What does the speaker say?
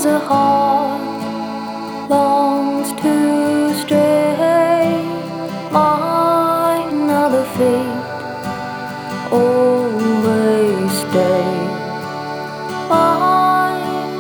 a heart longs to stray, mine are the feet